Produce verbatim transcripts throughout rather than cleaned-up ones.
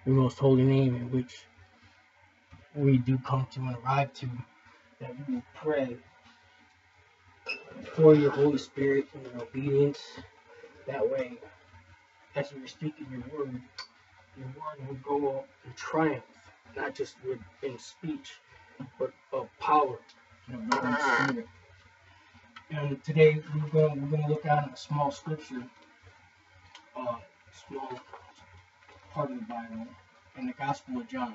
your most holy name, in which we do come to and arrive to, that we will pray for your Holy Spirit and your obedience. That way, as you are speaking your word, your word will go in triumph, not just with in speech, but of power and of the Holy Spirit. And today we're going we're going to look at a small scripture, uh, small part of the Bible, in the Gospel of John.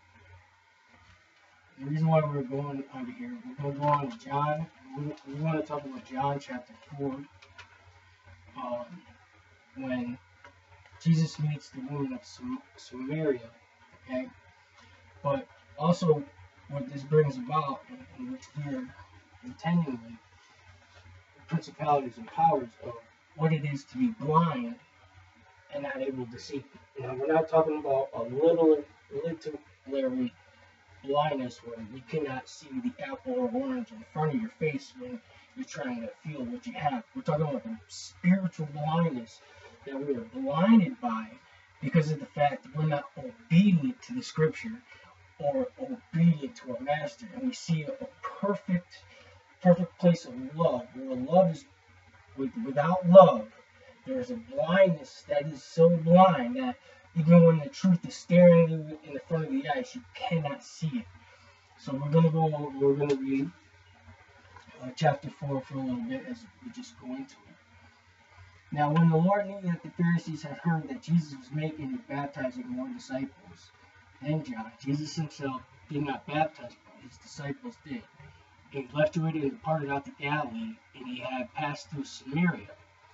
The reason why we're going under here, we're going to go on to John. We, we want to talk about John chapter four, um, when Jesus meets the woman of Sam- Samaria. Okay, but also what this brings about, in, in which we're intending with principalities and powers of what it is to be blind and not able to see. Now, we're not talking about a little, literary blindness where you cannot see the apple or orange in front of your face when you're trying to feel what you have. We're talking about the spiritual blindness that we are blinded by because of the fact that we're not obedient to the scripture or obedient to our master. And we see a, a perfect, perfect place of love, where love is with, without love. There is a blindness that is so blind that even when the truth is staring you in the front of the eyes, you cannot see it. So we're going to go, we're going to read uh, chapter four for a little bit as we just go into it. Now, when the Lord knew that the Pharisees had heard that Jesus was making and baptizing more disciples than John, Jesus himself did not baptize, but his disciples did. And he left Judea and departed out to Galilee, and he had passed through Samaria.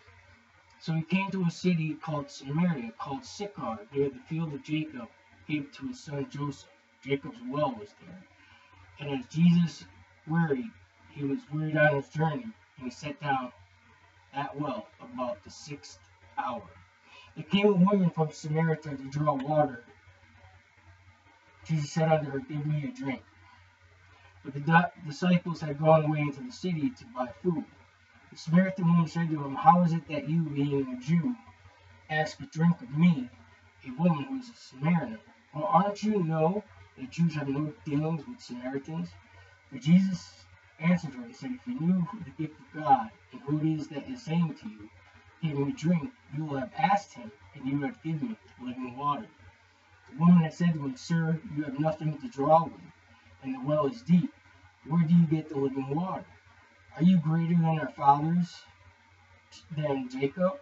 So he came to a city called Samaria, called Sychar, near the field of Jacob, gave to his son Joseph. Jacob's well was there. And as Jesus wearied, he was wearied on his journey, and he sat down at well about the sixth hour. There came a woman from Samaria to draw water. Jesus said unto her, Give me a drink. But the disciples had gone away into the city to buy food. The Samaritan woman said to him, How is it that you, being a Jew, ask a drink of me, a woman who is a Samaritan? Or aren't you know that Jews have no dealings with Samaritans? But Jesus answered her and said, If you knew the gift of God, and who it is that is saying to you, Give me drink, you will have asked him, and you would have given me living water. The woman had said to him, Sir, you have nothing to draw with, and the well is deep. Where do you get the living water? Are you greater than our fathers, than Jacob,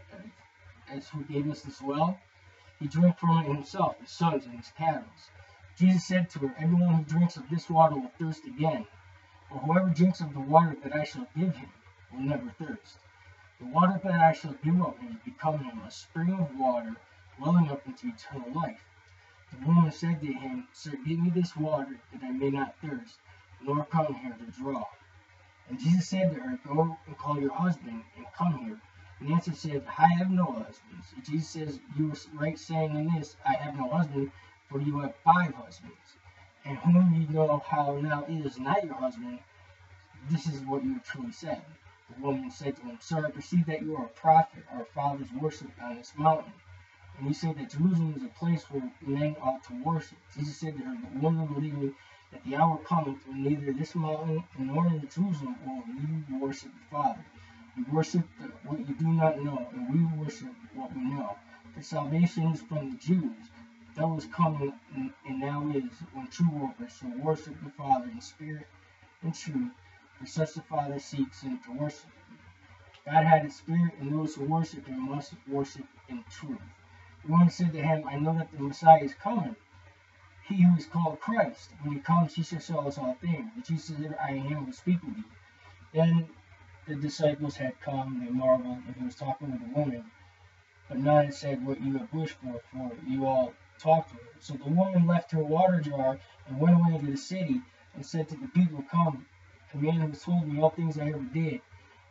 as who gave us this well? He drank from it himself, his sons, and his cattle. Jesus said to her, Everyone who drinks of this water will thirst again, but whoever drinks of the water that I shall give him will never thirst. The water that I shall give of him become him a spring of water welling up into eternal life. The woman said to him, Sir, give me this water that I may not thirst, nor come here to draw. And Jesus said to her, Go and call your husband, and come here. And the answer said, I have no husband. And Jesus says, You are right saying in this, I have no husband, for you have five husbands. And whom you know how now is not your husband, this is what you have truly said. The woman said to him, Sir, I perceive that you are a prophet. Our fathers worshipped on this mountain. And you say that Jerusalem is a place where men ought to worship. Jesus said to her, But woman, believe me, that the hour cometh when neither this mountain nor in Jerusalem will you worship the Father. You worship what you do not know, and we worship what we know. For salvation is from the Jews. That was coming, and now is, when true worshipers shall worship the Father in spirit and truth. For such the Father seeks him to worship him. God had a spirit, and those who worship him must worship in truth. The woman said to him, I know that the Messiah is coming, he who is called Christ. When he comes, he shall show us all things. And Jesus said, I am who speak with you. Then the disciples had come, they marveled, and he was talking with the woman. But none said what you have wished for, for you all talked with her. So the woman left her water jar and went away into the city and said to the people, Come, a man who has told me all things I ever did.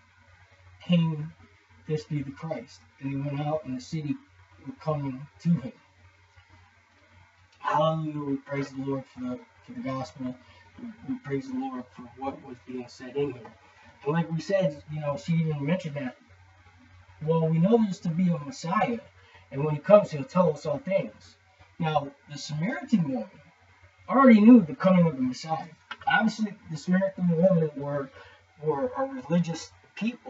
Can this be the Christ? And he went out, and the city were coming to him. Hallelujah, we praise the Lord for the, for the gospel. We, we praise the Lord for what was being said in here. And like we said, you know, she even mentioned that, well, we know there's to be a Messiah, and when he comes, he'll tell us all things. Now, the Samaritan woman already knew the coming of the Messiah. Obviously, the Samaritan women were were a religious people,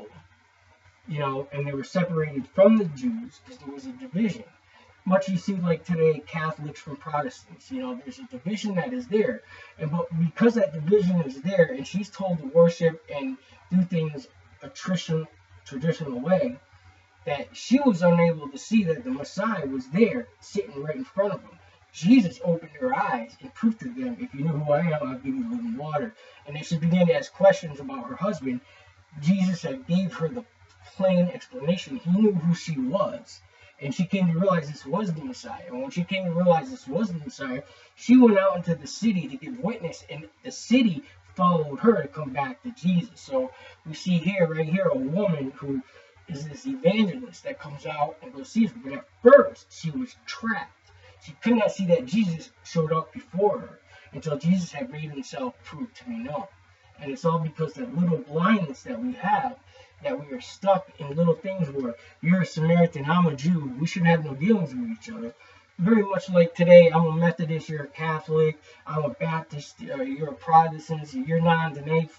you know, and they were separated from the Jews because there was a division. Much you see like today, Catholics from Protestants, you know, there's a division that is there. And but because that division is there and she's told to worship and do things a traditional, traditional way, that she was unable to see that the Messiah was there, sitting right in front of them. Jesus opened her eyes and proved to them, if you know who I am, I'll give you living water. And as she began to ask questions about her husband, Jesus had gave her the plain explanation. He knew who she was. And she came to realize this was the Messiah. And when she came to realize this was the Messiah, she went out into the city to give witness. And the city followed her to come back to Jesus. So we see here, right here, a woman who is this evangelist that comes out and goes see her. But at first, she was trapped. She could not see that Jesus showed up before her until Jesus had made himself prove to be known. And it's all because that little blindness that we have, that we are stuck in little things where you're a Samaritan, I'm a Jew, we should have no dealings with each other. Very much like today, I'm a Methodist, you're a Catholic, I'm a Baptist, uh, you're a Protestant, you're non-denominational,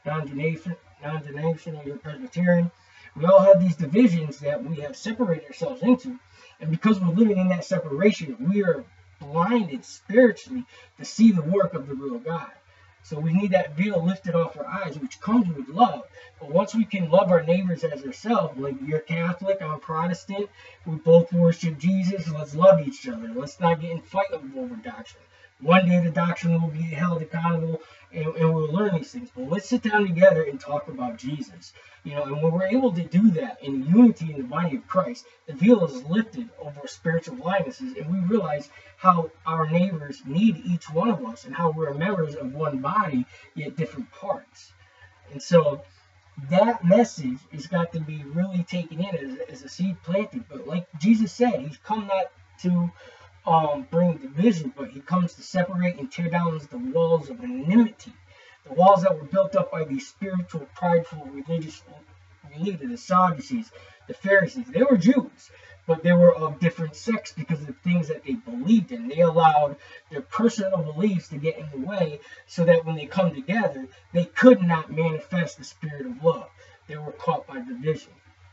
non-denominational, you're a Presbyterian. We all have these divisions that we have separated ourselves into. And because we're living in that separation, we are blinded spiritually to see the work of the real God. So we need that veil lifted off our eyes, which comes with love. But once we can love our neighbors as ourselves, like you're Catholic, I'm Protestant, we both worship Jesus, let's love each other. Let's not get in fight over doctrine. One day the doctrine will be held accountable and, and we'll learn these things. But let's sit down together and talk about Jesus. You know, and when we're able to do that in unity in the body of Christ, the veil is lifted over spiritual blindnesses, and we realize how our neighbors need each one of us and how we're members of one body, yet different parts. And so that message has got to be really taken in as, as a seed planted. But like Jesus said, he's come not to um, bring division, but he comes to separate and tear down the walls of enmity. The walls that were built up by these spiritual, prideful, religious leaders, the Sadducees, the Pharisees. They were Jews, but they were of different sects because of the things that they believed in. They allowed their personal beliefs to get in the way so that when they come together, they could not manifest the spirit of love. They were caught by division.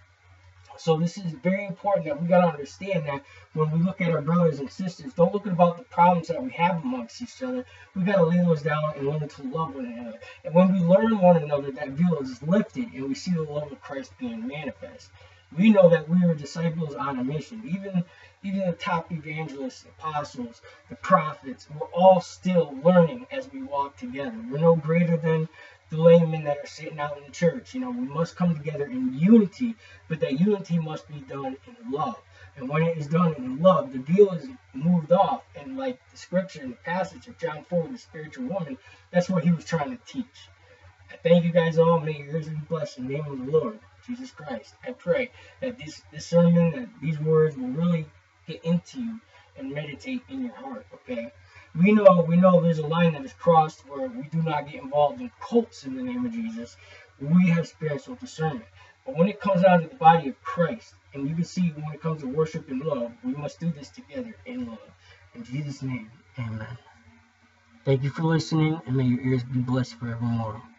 So this is very important that we got to understand that when we look at our brothers and sisters, don't look about the problems that we have amongst each other. We got to lay those down and learn to love one another. And when we learn one another, that veil is lifted and we see the love of Christ being manifest. We know that we are disciples on a mission. Even, even the top evangelists, apostles, the prophets, we're all still learning as we walk together. We're no greater than the laymen that are sitting out in the church. You know, we must come together in unity, but that unity must be done in love. And when it is done in love, the veil is moved off. And like the scripture in the passage of John four, the spiritual woman, that's what he was trying to teach. I thank you guys all. May your ears be blessed in the name of the Lord Jesus Christ. I pray that this, this sermon, that these words will really get into you and meditate in your heart, okay? We know we know there's a line that is crossed where we do not get involved in cults in the name of Jesus. We have spiritual discernment. But when it comes down to the body of Christ, and you can see when it comes to worship and love, we must do this together in love. In Jesus' name, amen. Thank you for listening, and may your ears be blessed forevermore.